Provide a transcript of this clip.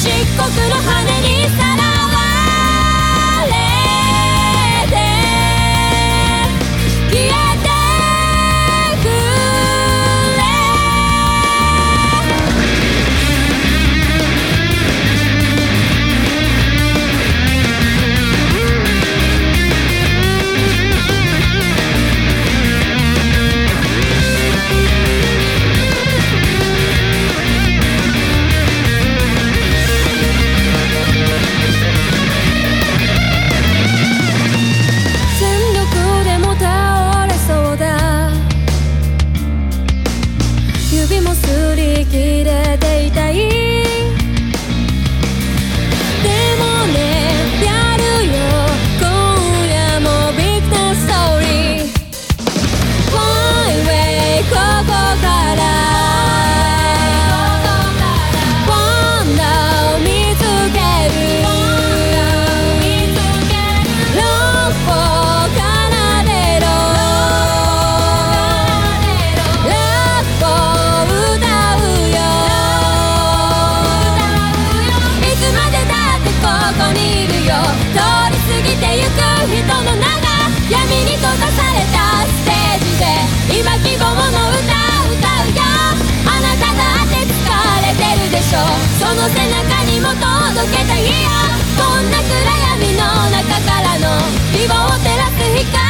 刻の羽にさらわれて消えてくれ指も擦り切れていたい。でもね、やるよ今夜もビッグなストーリー。 One way ここからワンダを見つける。六歩奏でろ人の名が闇に閉ざされたステージで今希望の歌を歌うよ。あなただって疲れてるでしょ。その背中にも届けたいよ。こんな暗闇の中からの希望を照らす光。